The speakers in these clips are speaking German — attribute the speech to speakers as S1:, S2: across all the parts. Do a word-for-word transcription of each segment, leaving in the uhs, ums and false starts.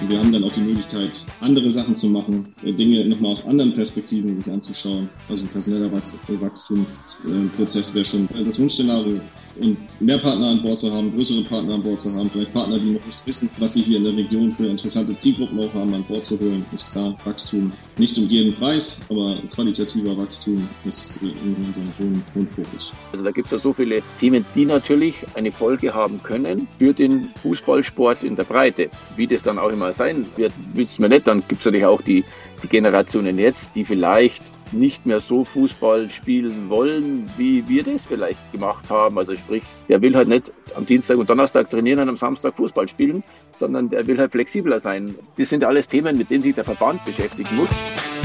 S1: Und wir haben dann auch die Möglichkeit, andere Sachen zu machen, Dinge nochmal aus anderen Perspektiven sich anzuschauen. Also ein personeller Wachstumsprozess wäre schon das Wunschszenario. Und mehr Partner an Bord zu haben, größere Partner an Bord zu haben, vielleicht Partner, die noch nicht wissen, was sie hier in der Region für interessante Zielgruppen auch haben, an Bord zu holen, ist klar. Wachstum nicht um jeden Preis, aber qualitativer Wachstum ist in unserem hohen, hohen Fokus.
S2: Also da gibt es ja so viele Themen, die natürlich eine Folge haben können für den Fußballsport in der Breite. Wie das dann auch immer sein wird, wissen wir nicht. Dann gibt es natürlich auch die, die Generationen jetzt, die vielleicht nicht mehr so Fußball spielen wollen, wie wir das vielleicht gemacht haben. Also sprich, der will halt nicht am Dienstag und Donnerstag trainieren und am Samstag Fußball spielen, sondern der will halt flexibler sein. Das sind alles Themen, mit denen sich der Verband beschäftigen muss.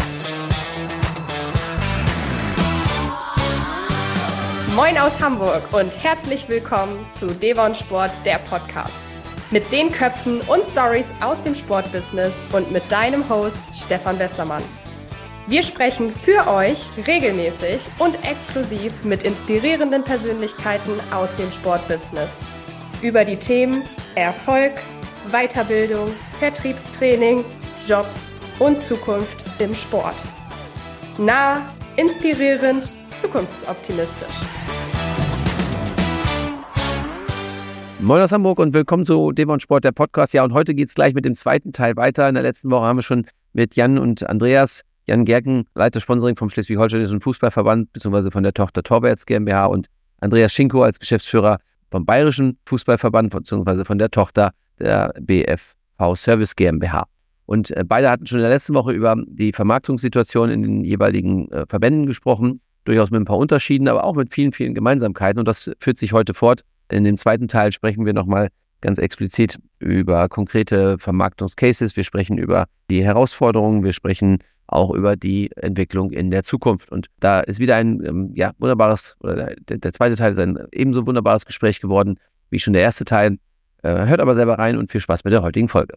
S3: Moin aus Hamburg und herzlich willkommen zu Devon Sport, der Podcast. Mit den Köpfen und Stories aus dem Sportbusiness und mit deinem Host Stefan Westermann. Wir sprechen für euch regelmäßig und exklusiv mit inspirierenden Persönlichkeiten aus dem Sportbusiness über die Themen Erfolg, Weiterbildung, Vertriebstraining, Jobs und Zukunft im Sport. Nah, inspirierend, zukunftsoptimistisch.
S4: Moin aus Hamburg und willkommen zu Devon Sport, der Podcast. Ja, und heute geht es gleich mit dem zweiten Teil weiter. In der letzten Woche haben wir schon mit Jan und Andreas, Jan Gerken, Leiter Sponsoring vom Schleswig-Holsteinischen Fußballverband bzw. von der Tochter Torwärts GmbH und Andreas Schinko als Geschäftsführer vom Bayerischen Fußballverband bzw. von der Tochter der B F V Service GmbH. Und äh, beide hatten schon in der letzten Woche über die Vermarktungssituation in den jeweiligen äh, Verbänden gesprochen, durchaus mit ein paar Unterschieden, aber auch mit vielen, vielen Gemeinsamkeiten. Und das führt sich heute fort. In dem zweiten Teil sprechen wir nochmal ganz explizit über konkrete Vermarktungscases. Wir sprechen über die Herausforderungen, wir sprechen auch über die Entwicklung in der Zukunft. Und da ist wieder ein ähm, ja, wunderbares, oder der, der zweite Teil ist ein ebenso wunderbares Gespräch geworden, wie schon der erste Teil. Äh, hört aber selber rein und viel Spaß mit der heutigen Folge.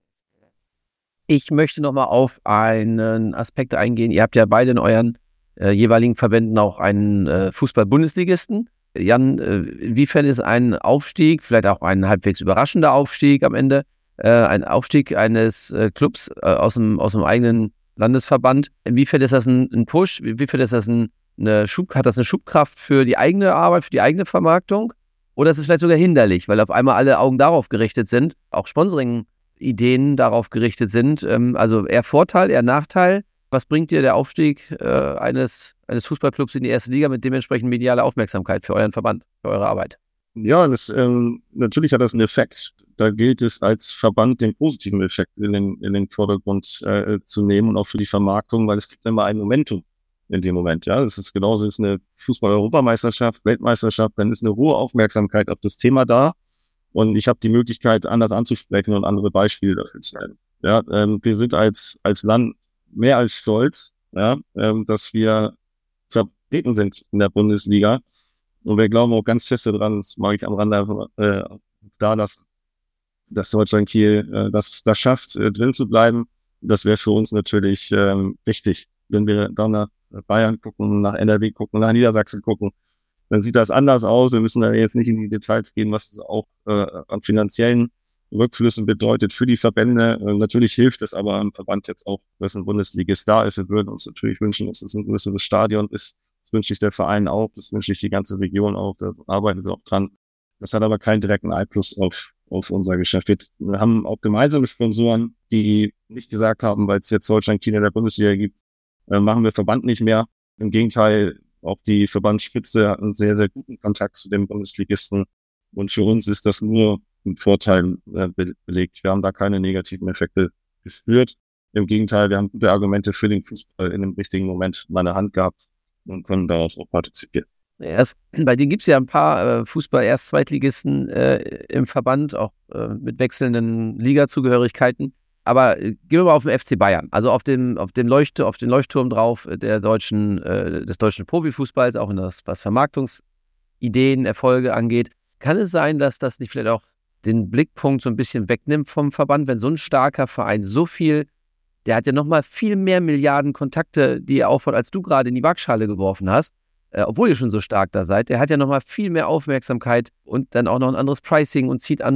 S4: Ich möchte nochmal auf einen Aspekt eingehen. Ihr habt ja beide in euren äh, jeweiligen Verbänden auch einen äh, Fußball-Bundesligisten. Jan, äh, inwiefern ist ein Aufstieg, vielleicht auch ein halbwegs überraschender Aufstieg am Ende, äh, ein Aufstieg eines äh, Clubs äh, aus dem, aus dem eigenen Landesverband, inwiefern ist das ein, ein Push, inwiefern ist das ein, eine Schub, hat das eine Schubkraft für die eigene Arbeit, für die eigene Vermarktung? Oder ist es vielleicht sogar hinderlich, weil auf einmal alle Augen darauf gerichtet sind, auch Sponsoring-Ideen darauf gerichtet sind? Ähm, also eher Vorteil, eher Nachteil? Was bringt dir der Aufstieg äh, eines, eines Fußballclubs in die erste Liga mit dementsprechend medialer Aufmerksamkeit für euren Verband, für eure Arbeit?
S1: Ja, das, ähm, natürlich hat das einen Effekt. Da gilt es als Verband den positiven Effekt in den, in den Vordergrund äh, zu nehmen und auch für die Vermarktung, weil es gibt immer ein Momentum in dem Moment. Ja, das ist genauso, ist eine Fußball-Europameisterschaft, Weltmeisterschaft, dann ist eine hohe Aufmerksamkeit auf das Thema da und ich habe die Möglichkeit, anders anzusprechen und andere Beispiele dafür zu nennen. Ja, ähm, wir sind als als Land mehr als stolz, ja, ähm, dass wir vertreten sind in der Bundesliga. Und wir glauben auch ganz fest daran, das mag ich am Rande äh, da, dass, dass Deutschland Kiel äh, das, das schafft, äh, drin zu bleiben. Das wäre für uns natürlich ähm, wichtig. Wenn wir dann nach Bayern gucken, nach N R W gucken, nach Niedersachsen gucken, dann sieht das anders aus. Wir müssen da jetzt nicht in die Details gehen, was es auch äh, an finanziellen Rückflüssen bedeutet für die Verbände. Äh, natürlich hilft es aber am Verband jetzt auch, dass ein Bundesligist da ist. Wir würden uns natürlich wünschen, dass es ein größeres Stadion ist. Das wünscht sich der Verein auch, das wünscht sich die ganze Region auch, da arbeiten sie auch dran. Das hat aber keinen direkten Einfluss auf, auf unser Geschäft. Wir haben auch gemeinsame Sponsoren, die nicht gesagt haben, weil es jetzt Deutschland Kiel in der Bundesliga gibt, äh, machen wir Verband nicht mehr. Im Gegenteil, auch die Verbandsspitze hat einen sehr, sehr guten Kontakt zu den Bundesligisten. Und für uns ist das nur ein Vorteil äh, be- belegt. Wir haben da keine negativen Effekte gespürt. Im Gegenteil, wir haben gute Argumente für den Fußball in dem richtigen Moment in der Hand gehabt und können daraus auch partizipieren.
S4: Erst, bei denen gibt es ja ein paar äh, Fußball-Erst-Zweitligisten äh, im Verband, auch äh, mit wechselnden Liga-Zugehörigkeiten. Aber äh, gehen wir mal auf den F C Bayern, also auf dem, auf dem Leucht, auf den Leuchtturm drauf der deutschen, äh, des deutschen Profifußballs, auch in das, was Vermarktungsideen, Erfolge angeht. Kann es sein, dass das nicht vielleicht auch den Blickpunkt so ein bisschen wegnimmt vom Verband, wenn so ein starker Verein so viel, der hat ja nochmal viel mehr Milliarden Kontakte, die er aufbaut, als du gerade in die Waagschale geworfen hast, äh, obwohl ihr schon so stark da seid. Der hat ja nochmal viel mehr Aufmerksamkeit und dann auch noch ein anderes Pricing und zieht andere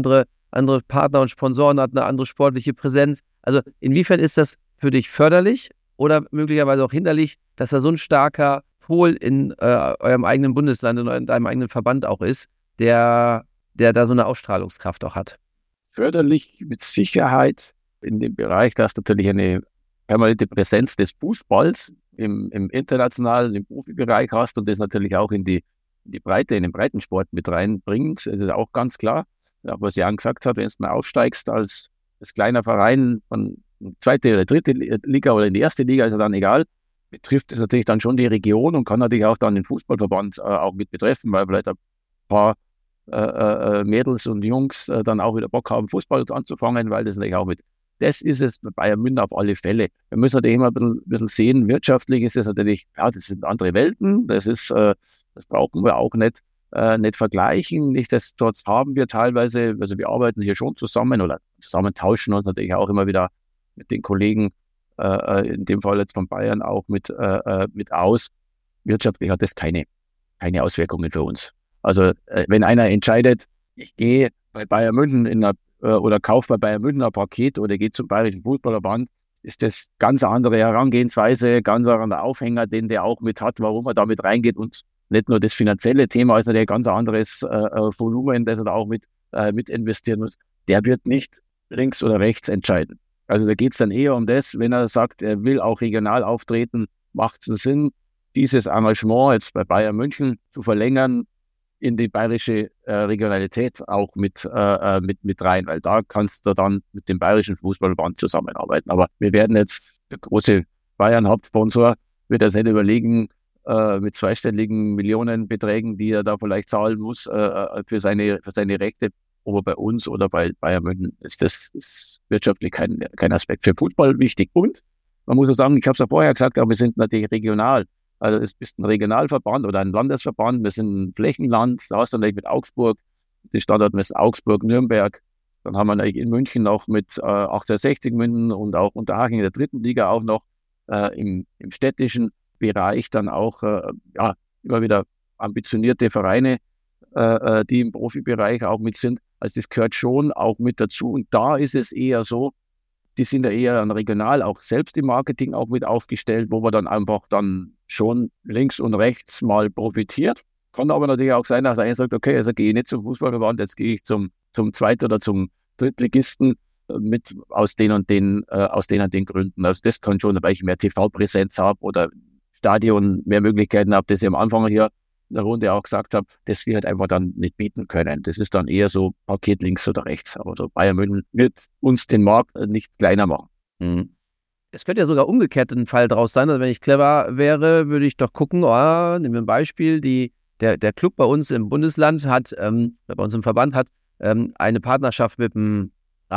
S4: andere Partner und Sponsoren hat, eine andere sportliche Präsenz. Also inwiefern ist das für dich förderlich oder möglicherweise auch hinderlich, dass da so ein starker Pol in äh, eurem eigenen Bundesland, in, in deinem eigenen Verband auch ist, der, der da so eine Ausstrahlungskraft auch hat?
S2: Förderlich mit Sicherheit in dem Bereich, dass natürlich eine permanente Präsenz des Fußballs im, im internationalen, im Profibereich hast und das natürlich auch in die, in die Breite, in den Breitensport mit reinbringt. Das ist auch ganz klar. Auch was Jan gesagt hat, wenn du mal aufsteigst als, als kleiner Verein von zweite oder dritte Liga oder in die erste Liga, ist ja dann egal, betrifft es natürlich dann schon die Region und kann natürlich auch dann den Fußballverband äh, auch mit betreffen, weil vielleicht ein paar äh, äh, Mädels und Jungs äh, dann auch wieder Bock haben, Fußball anzufangen, weil das natürlich auch mit, das ist es bei Bayern München auf alle Fälle. Wir müssen natürlich immer ein bisschen, ein bisschen sehen, wirtschaftlich ist es natürlich, ja, das sind andere Welten, das ist, äh, das brauchen wir auch nicht, äh, nicht vergleichen. Nichtsdestotrotz haben wir teilweise, also wir arbeiten hier schon zusammen oder zusammen tauschen uns natürlich auch immer wieder mit den Kollegen, äh, in dem Fall jetzt von Bayern auch mit, äh, mit aus. Wirtschaftlich hat das keine, keine Auswirkungen für uns. Also äh, wenn einer entscheidet, ich gehe bei Bayern München in einer, äh, oder kaufe bei Bayern München ein Paket oder gehe zum Bayerischen Fußballverband, ist das ganz eine andere Herangehensweise, ganz anderer Aufhänger, den der auch mit hat, warum er damit reingeht und nicht nur das finanzielle Thema, ist natürlich ein ganz anderes äh, Volumen, das er da auch mit, äh, mit investieren muss. Der wird nicht links oder rechts entscheiden. Also da geht es dann eher um das, wenn er sagt, er will auch regional auftreten, macht es Sinn, dieses Engagement jetzt bei Bayern München zu verlängern in die bayerische äh, Regionalität auch mit, äh, mit, mit rein, weil da kannst du dann mit dem Bayerischen Fußballverband zusammenarbeiten. Aber wir werden jetzt, der große Bayern-Hauptsponsor wird das nicht überlegen, äh, mit zweistelligen Millionenbeträgen, die er da vielleicht zahlen muss äh, für, seine, für seine Rechte. Aber bei uns oder bei Bayern München ist das ist wirtschaftlich kein, kein Aspekt. Für Fußball wichtig. Und man muss auch sagen, ich habe es ja vorher gesagt, aber wir sind natürlich regional. Also es ist ein Regionalverband oder ein Landesverband. Wir sind ein Flächenland. Da hast du natürlich mit Augsburg, die Standortmessen Augsburg, Nürnberg. Dann haben wir natürlich in München noch mit äh, achtzehnhundertsechzig München und auch Unterhaching in der dritten Liga auch noch äh, im, im städtischen Bereich dann auch äh, ja, immer wieder ambitionierte Vereine, äh, die im Profibereich auch mit sind. Also das gehört schon auch mit dazu. Und da ist es eher so, die sind ja eher dann regional auch selbst im Marketing auch mit aufgestellt, wo man dann einfach dann schon links und rechts mal profitiert. Kann aber natürlich auch sein, dass einer sagt, okay, also gehe ich nicht zum Fußballverband, jetzt gehe ich zum, zum Zweit- oder zum Drittligisten mit aus den und den, äh, aus den und den Gründen. Also das kann schon, weil ich mehr T V-Präsenz habe oder Stadion mehr Möglichkeiten habe, das ich am Anfang hier in der Runde auch gesagt habe, das wir halt einfach dann nicht bieten können. Das ist dann eher so Paket links oder rechts. Aber so Bayern München wird uns den Markt nicht kleiner machen.
S4: Mhm. Es könnte ja sogar umgekehrt ein Fall draus sein. Also wenn ich clever wäre, würde ich doch gucken, oh, nehmen wir ein Beispiel, die, der, der Club bei uns im Bundesland hat, ähm, bei uns im Verband hat, ähm, eine Partnerschaft mit einem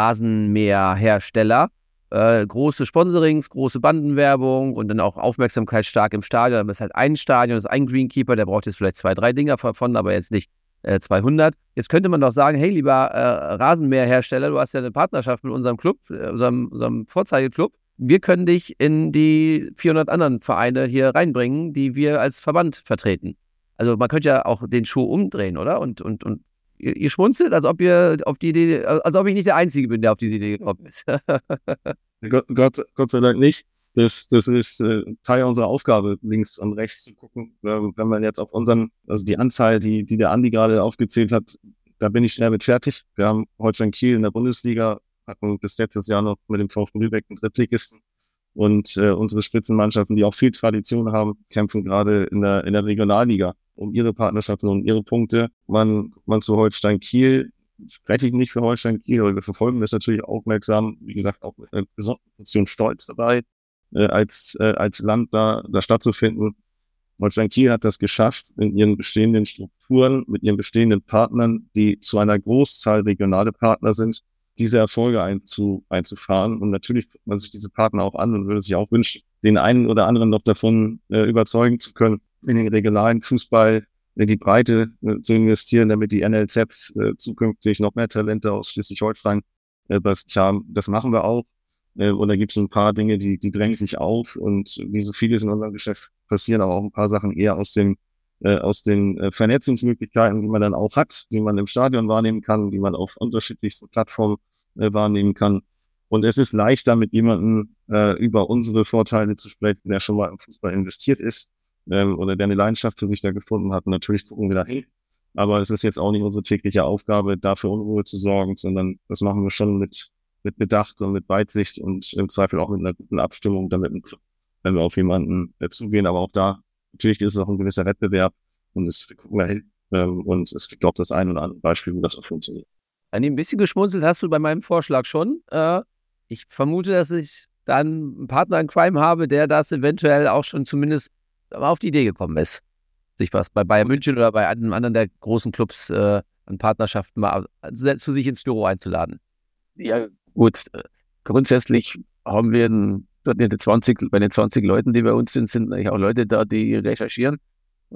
S4: Rasenmäherhersteller. Äh, große Sponsorings, große Bandenwerbung und dann auch Aufmerksamkeit stark im Stadion. Aber es ist halt ein Stadion, das ist ein Greenkeeper, der braucht jetzt vielleicht zwei, drei Dinger davon, aber jetzt nicht äh, zweihundert. Jetzt könnte man doch sagen, hey, lieber äh, Rasenmäherhersteller, du hast ja eine Partnerschaft mit unserem Club, äh, unserem, unserem Vorzeigeklub. Wir können dich in die vierhundert anderen Vereine hier reinbringen, die wir als Verband vertreten. Also man könnte ja auch den Schuh umdrehen, oder? Und, und, und ihr, ihr schmunzelt, als ob ihr auf die Idee, als ob ich nicht der Einzige bin, der auf diese Idee gekommen ist.
S1: Gott, Gott, Gott sei Dank nicht. Das, das ist äh, Teil unserer Aufgabe, links und rechts zu gucken. Wenn man jetzt auf unseren, also die Anzahl, die, die der Andi gerade aufgezählt hat, da bin ich schnell mit fertig. Wir haben Holstein Kiel in der Bundesliga, hatten bis letztes Jahr noch mit dem VfB Lübeck einen Drittligisten. Und äh, unsere Spitzenmannschaften, die auch viel Tradition haben, kämpfen gerade in der in der Regionalliga um ihre Partnerschaften und ihre Punkte. Man, man zu Holstein Kiel, spreche ich nicht für Holstein Kiel, aber wir verfolgen das natürlich aufmerksam, wie gesagt, auch mit einer besonderen Portion Stolz dabei, äh, als äh, als Land da da stattzufinden. Holstein Kiel hat das geschafft, in ihren bestehenden Strukturen, mit ihren bestehenden Partnern, die zu einer Großzahl regionale Partner sind, diese Erfolge einzu, einzufahren. Und natürlich guckt man sich diese Partner auch an und würde sich auch wünschen, den einen oder anderen noch davon äh, überzeugen zu können, in den regionalen Fußball in die Breite äh, zu investieren, damit die N L Zs äh, zukünftig noch mehr Talente aus Schleswig-Holstein äh, haben. Das machen wir auch. Äh, und da gibt es ein paar Dinge, die, die drängen sich auf. Und wie so vieles in unserem Geschäft passieren aber auch ein paar Sachen eher aus dem äh, aus den äh, Vernetzungsmöglichkeiten, die man dann auch hat, die man im Stadion wahrnehmen kann, die man auf unterschiedlichsten Plattformen äh, wahrnehmen kann. Und es ist leichter, mit jemandem äh, über unsere Vorteile zu sprechen, der schon mal im Fußball investiert ist ähm, oder der eine Leidenschaft für sich da gefunden hat. Und natürlich gucken wir da hin. Aber es ist jetzt auch nicht unsere tägliche Aufgabe, dafür Unruhe zu sorgen, sondern das machen wir schon mit mit Bedacht und mit Weitsicht und im Zweifel auch mit einer guten Abstimmung, damit ein Club, wenn wir auf jemanden äh, zugehen. Aber auch da, natürlich ist es auch ein gewisser Wettbewerb und es, wir gucken da hin ähm, und es gibt auch das ein oder andere Beispiel, wie das auch funktioniert.
S4: Ein bisschen geschmunzelt hast du bei meinem Vorschlag schon. Äh, ich vermute, dass ich dann einen Partner in Crime habe, der das eventuell auch schon zumindest auf die Idee gekommen ist, sich was bei Bayern München oder bei einem anderen der großen Clubs äh, an Partnerschaften mal zu sich ins Büro einzuladen.
S2: Ja, gut. Grundsätzlich haben wir einen, dort in den zwanzig, bei den zwanzig Leuten, die bei uns sind, sind eigentlich auch Leute da, die recherchieren, äh,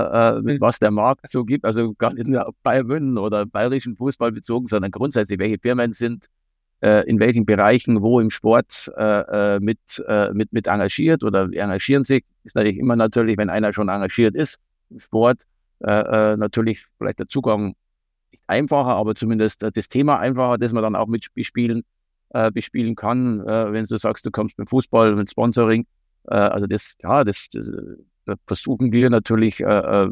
S2: äh, was der Markt so gibt. Also gar nicht nur auf Bayern München oder bayerischen Fußball bezogen, sondern grundsätzlich, welche Firmen sind äh, in welchen Bereichen, wo im Sport äh, mit, äh, mit, mit engagiert oder engagieren sich. Ist natürlich immer natürlich, wenn einer schon engagiert ist im Sport, äh, äh, natürlich vielleicht der Zugang nicht einfacher, aber zumindest äh, das Thema einfacher, das man dann auch mit bespielen, äh, bespielen kann, äh, wenn du sagst, du kommst mit Fußball, mit Sponsoring. Äh, also das, ja, das, das da versuchen wir natürlich äh,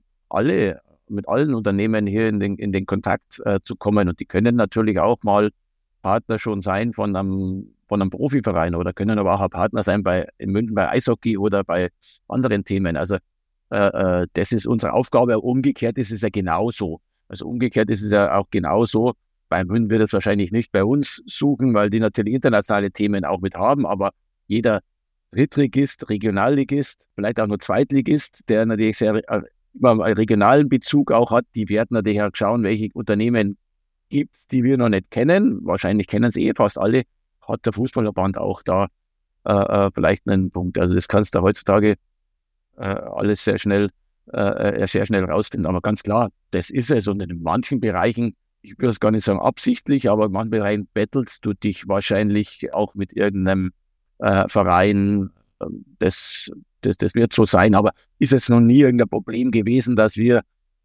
S2: alle, mit allen Unternehmen hier in den, in den Kontakt äh, zu kommen. Und die können natürlich auch mal Partner schon sein von einem, von einem Profiverein oder können aber auch ein Partner sein bei, in München bei Eishockey oder bei anderen Themen. Also äh, äh, das ist unsere Aufgabe. Umgekehrt ist es ja genauso. Also umgekehrt ist es ja auch genauso. Bei München wird es wahrscheinlich nicht bei uns suchen, weil die natürlich internationale Themen auch mit haben, aber jeder Drittligist, Regionalligist, vielleicht auch nur Zweitligist, der natürlich sehr äh, immer einen regionalen Bezug auch hat, die werden natürlich auch schauen, welche Unternehmen gibt es, die wir noch nicht kennen. Wahrscheinlich kennen sie eh fast alle. Hat der Fußballverband auch da äh, vielleicht einen Punkt. Also das kannst du heutzutage äh, alles sehr schnell, äh, sehr schnell rausfinden. Aber ganz klar, das ist es. Und in manchen Bereichen, ich würde es gar nicht sagen absichtlich, aber in manchen Bereichen bettelst du dich wahrscheinlich auch mit irgendeinem äh, Verein. Das, das, das wird so sein. Aber ist es noch nie irgendein Problem gewesen, dass wir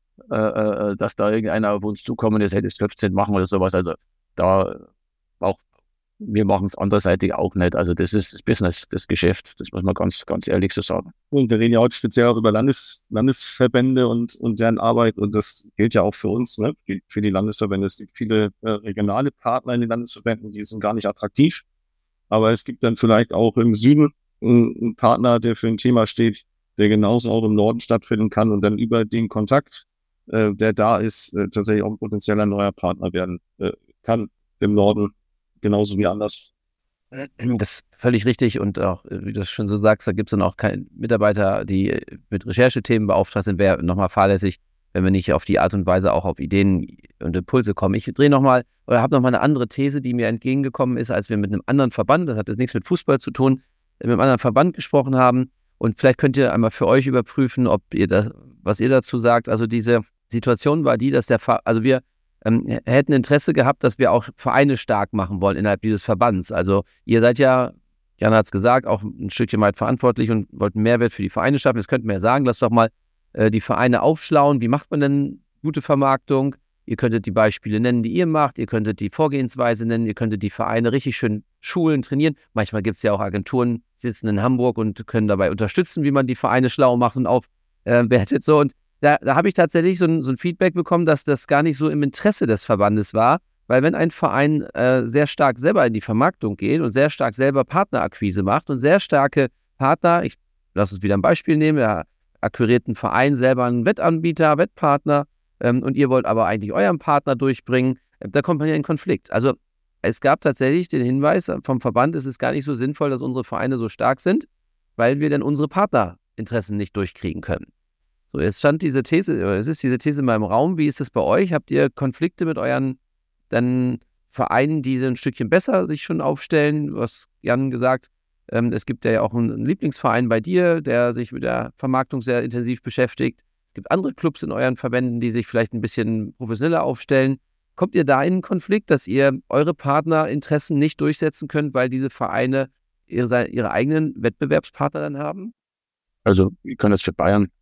S2: Äh, dass da irgendeiner auf uns zukommen ist, hätte es fünfzehn machen oder sowas. Also da auch, wir machen es anderseitig auch nicht. Also das ist das Business, das Geschäft. Das muss man ganz, ganz ehrlich so sagen.
S1: Und wir reden ja heute speziell auch über Landes, Landesverbände und, und deren Arbeit. Und das gilt ja auch für uns, ne? Für die Landesverbände. Es gibt viele äh, regionale Partner in den Landesverbänden, die sind gar nicht attraktiv. Aber es gibt dann vielleicht auch im Süden einen, einen Partner, der für ein Thema steht, der genauso auch im Norden stattfinden kann und dann über den Kontakt, der da ist, tatsächlich auch ein potenzieller neuer Partner werden kann im Norden, genauso wie anders.
S4: Das ist völlig richtig und auch, wie du es schon so sagst, da gibt es dann auch keine Mitarbeiter, die mit Recherchethemen beauftragt sind, wäre nochmal fahrlässig, wenn wir nicht auf die Art und Weise auch auf Ideen und Impulse kommen. Ich drehe nochmal oder habe nochmal eine andere These, die mir entgegengekommen ist, als wir mit einem anderen Verband, das hat jetzt nichts mit Fußball zu tun, mit einem anderen Verband gesprochen haben. Und vielleicht könnt ihr einmal für euch überprüfen, ob ihr das, was ihr dazu sagt. Also diese Situation war die, dass der, Ver- also wir ähm, hätten Interesse gehabt, dass wir auch Vereine stark machen wollen innerhalb dieses Verbands. Also ihr seid ja, Jan hat es gesagt, auch ein Stückchen weit verantwortlich und wollt einen Mehrwert für die Vereine schaffen. Jetzt könnten wir ja sagen, lasst doch mal äh, die Vereine aufschlauen. Wie macht man denn gute Vermarktung? Ihr könntet die Beispiele nennen, die ihr macht. Ihr könntet die Vorgehensweise nennen. Ihr könntet die Vereine richtig schön schulen, trainieren. Manchmal gibt es ja auch Agenturen, die sitzen in Hamburg und können dabei unterstützen, wie man die Vereine schlau machen, aufwertet. So. Und da, da habe ich tatsächlich so ein, so ein Feedback bekommen, dass das gar nicht so im Interesse des Verbandes war. Weil wenn ein Verein äh, sehr stark selber in die Vermarktung geht und sehr stark selber Partnerakquise macht und sehr starke Partner, ich lasse uns wieder ein Beispiel nehmen, der akquiriert einen Verein selber einen Wettanbieter, Wettpartner, ähm, und ihr wollt aber eigentlich euren Partner durchbringen, äh, da kommt man ja in Konflikt. Also es gab tatsächlich den Hinweis vom Verband, es ist gar nicht so sinnvoll, dass unsere Vereine so stark sind, weil wir dann unsere Partnerinteressen nicht durchkriegen können. So, jetzt stand diese These, oder es ist diese These in meinem Raum. Wie ist das bei euch? Habt ihr Konflikte mit euren dann Vereinen, die ein Stückchen besser sich schon aufstellen? Du hast Jan gesagt, ähm, es gibt ja auch einen Lieblingsverein bei dir, der sich mit der Vermarktung sehr intensiv beschäftigt. Es gibt andere Clubs in euren Verbänden, die sich vielleicht ein bisschen professioneller aufstellen. Kommt ihr da in einen Konflikt, dass ihr eure Partnerinteressen nicht durchsetzen könnt, weil diese Vereine ihre, ihre eigenen Wettbewerbspartner dann haben?
S2: Also ich kann jetzt für Bayern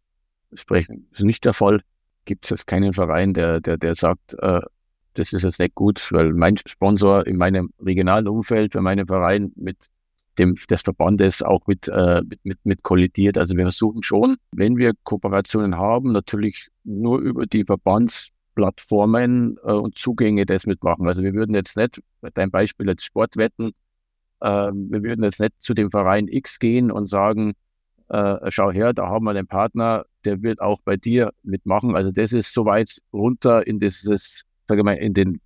S2: sprechen. Das ist nicht der Fall. Gibt es jetzt keinen Verein, der, der, der sagt, äh, das ist jetzt nicht gut, weil mein Sponsor in meinem regionalen Umfeld, für meinen Verein mit dem des Verbandes auch mit, äh, mit, mit, mit kollidiert. Also wir versuchen schon, wenn wir Kooperationen haben, natürlich nur über die Verbandsplattformen äh, und Zugänge das mitmachen. Also wir würden jetzt nicht, bei deinem Beispiel jetzt Sportwetten, äh, wir würden jetzt nicht zu dem Verein X gehen und sagen, äh, schau her, da haben wir einen Partner, der wird auch bei dir mitmachen. Also das ist so weit runter in dieses, sage ich mal, in den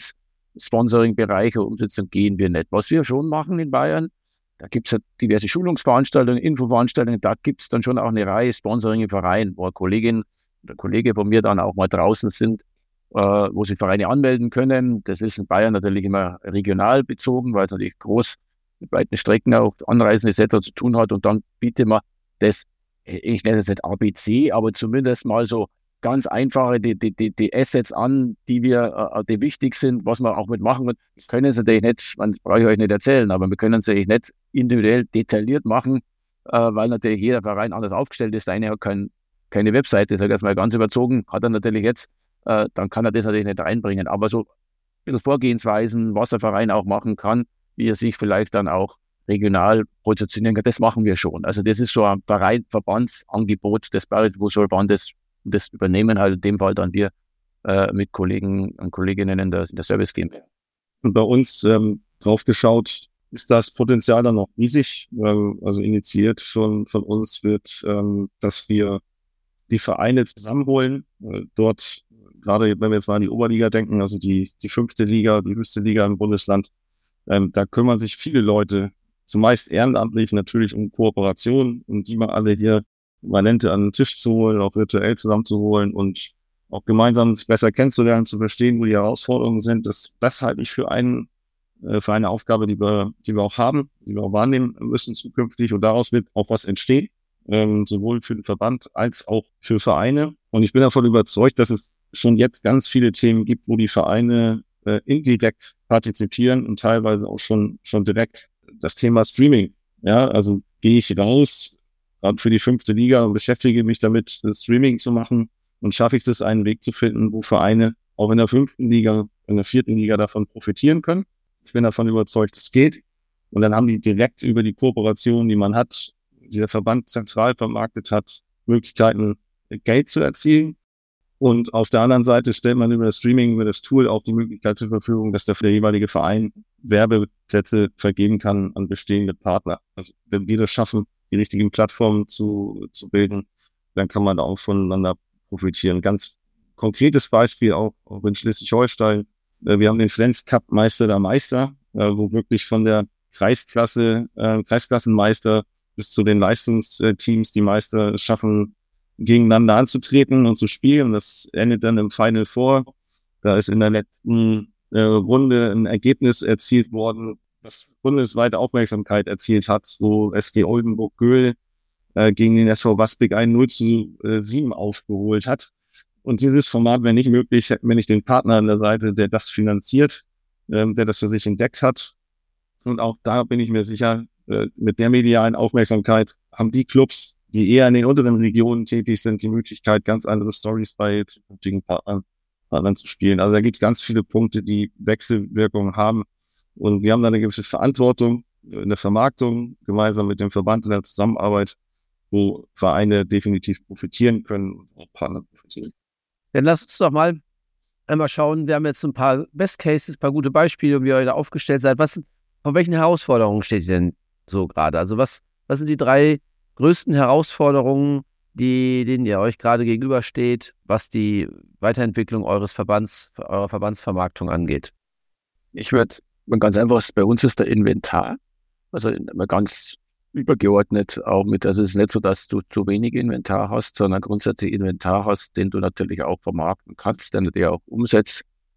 S2: Vereins-Sponsoring-Bereiche Umsetzung gehen wir nicht. Was wir schon machen in Bayern, da gibt es ja diverse Schulungsveranstaltungen, Infoveranstaltungen, da gibt es dann schon auch eine Reihe Sponsoring im Verein, wo eine Kollegin oder Kollege von mir dann auch mal draußen sind, äh, wo sich Vereine anmelden können. Das ist in Bayern natürlich immer regional bezogen, weil es natürlich groß mit weiten Strecken auch Anreisen et cetera zu tun hat. Und dann bietet man das, ich nenne es nicht A B C, aber zumindest mal so ganz einfache die, die, die, die Assets an, die wir, äh, die wichtig sind, was wir auch mitmachen. Wir können es natürlich nicht, man brauche ich euch nicht erzählen, aber wir können es natürlich nicht individuell detailliert machen, äh, weil natürlich jeder Verein anders aufgestellt ist. Der eine hat kein, keine Webseite, sag ich jetzt mal ganz überzogen, hat er natürlich jetzt, äh, dann kann er das natürlich nicht reinbringen. Aber so ein bisschen Vorgehensweisen, was der Verein auch machen kann, wie er sich vielleicht dann auch regional positionieren kann, das machen wir schon. Also das ist so ein Verein, Verbandsangebot des Bayerischen Fußballverbandes. Und das übernehmen halt in dem Fall dann wir äh, mit Kollegen und Kolleginnen in der, in der Service GmbH.
S1: Und bei uns ähm, drauf geschaut, ist das Potenzial dann noch riesig. Ähm, also initiiert von, von uns wird, ähm, dass wir die Vereine zusammenholen. Äh, dort, gerade wenn wir jetzt mal an die Oberliga denken, also die, die fünfte Liga, die höchste Liga im Bundesland, ähm, da kümmern sich viele Leute, zumeist ehrenamtlich, natürlich um Kooperation, und die mal alle hier Valente an den Tisch zu holen, auch virtuell zusammenzuholen und auch gemeinsam sich besser kennenzulernen, zu verstehen, wo die Herausforderungen sind. Das, das halte ich für, einen, äh, für eine Aufgabe, die wir, die wir auch haben, die wir auch wahrnehmen müssen zukünftig. Und daraus wird auch was entstehen, ähm, sowohl für den Verband als auch für Vereine. Und ich bin davon überzeugt, dass es schon jetzt ganz viele Themen gibt, wo die Vereine äh, indirekt partizipieren und teilweise auch schon, schon direkt. Das Thema Streaming. Ja, also gehe ich raus, gerade für die fünfte Liga, und beschäftige mich damit, das Streaming zu machen, und schaffe ich das, einen Weg zu finden, wo Vereine auch in der fünften Liga, in der vierten Liga davon profitieren können. Ich bin davon überzeugt, es geht. Und dann haben die direkt über die Kooperation, die man hat, die der Verband zentral vermarktet hat, Möglichkeiten, Geld zu erzielen. Und auf der anderen Seite stellt man über das Streaming, über das Tool auch die Möglichkeit zur Verfügung, dass der, der jeweilige Verein Werbeplätze vergeben kann an bestehende Partner. Also wenn wir das schaffen, die richtigen Plattformen zu, zu bilden, dann kann man da auch voneinander profitieren. Ganz konkretes Beispiel auch, auch in Schleswig-Holstein. Wir haben den Flens Cup Meister der Meister, wo wirklich von der Kreisklasse, äh, Kreisklassenmeister bis zu den Leistungsteams die Meister schaffen, gegeneinander anzutreten und zu spielen. Das endet dann im Final Four. Da ist in der letzten äh, Runde ein Ergebnis erzielt worden, das bundesweite Aufmerksamkeit erzielt hat, wo S G Oldenburg-Göhl äh, gegen den S V Waspik ein null zu sieben aufgeholt hat. Und dieses Format wäre nicht möglich, hätten wir nicht den Partner an der Seite, der das finanziert, ähm, der das für sich entdeckt hat. Und auch da bin ich mir sicher, äh, mit der medialen Aufmerksamkeit haben die Clubs, die eher in den unteren Regionen tätig sind, die Möglichkeit, ganz andere Stories bei zukünftigen Partnern, Partnern zu spielen. Also da gibt es ganz viele Punkte, die Wechselwirkungen haben. Und wir haben da eine gewisse Verantwortung in der Vermarktung, gemeinsam mit dem Verband in der Zusammenarbeit, wo Vereine definitiv profitieren können und auch Partner profitieren.
S4: Dann lasst uns doch mal einmal schauen. Wir haben jetzt ein paar Best Cases, ein paar gute Beispiele, wie ihr da aufgestellt seid. Was, vor welchen Herausforderungen steht ihr denn so gerade? Also was, was sind die drei größten Herausforderungen, die, denen ihr euch gerade gegenübersteht, was die Weiterentwicklung eures Verbands, eurer Verbandsvermarktung angeht?
S2: Ich würde, ganz einfach, bei uns ist der Inventar, also ganz übergeordnet auch mit, also es ist nicht so, dass du zu wenig Inventar hast, sondern grundsätzlich Inventar hast, den du natürlich auch vermarkten kannst, der natürlich auch umsetz,